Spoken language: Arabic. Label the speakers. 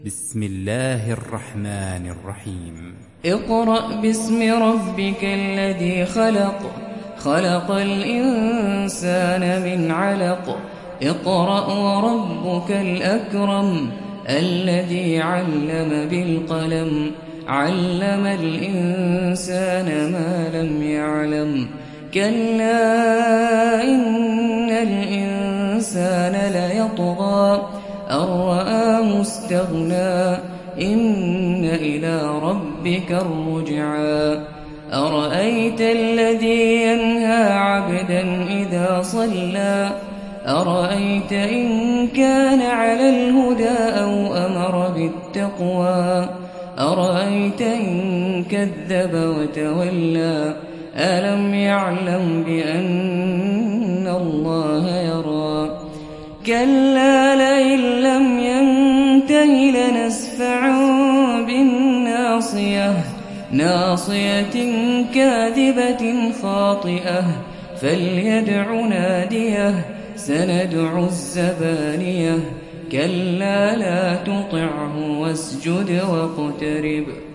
Speaker 1: بسم الله الرحمن الرحيم.
Speaker 2: اقرأ باسم ربك الذي خلق، خلق الإنسان من علق. اقرأ وربك الأكرم الذي علم بالقلم، علم الإنسان ما لم يعلم. كلا إن الإنسان ليطغى أن رآه استغنى، إن إلى ربك الرجعى. أرأيت الذي ينهى عبدا إذا صلى، أرأيت إن كان على الهدى أو أمر بالتقوى، أرأيت إن كذب وتولى. ألم يعلم بأن الله يرى. كلا لئن لم ينته لنسفعا بالناصية، ناصية كاذبة خاطئة. فليدع ناديه سندع الزبانية. كلا لا تطعه واسجد واقترب.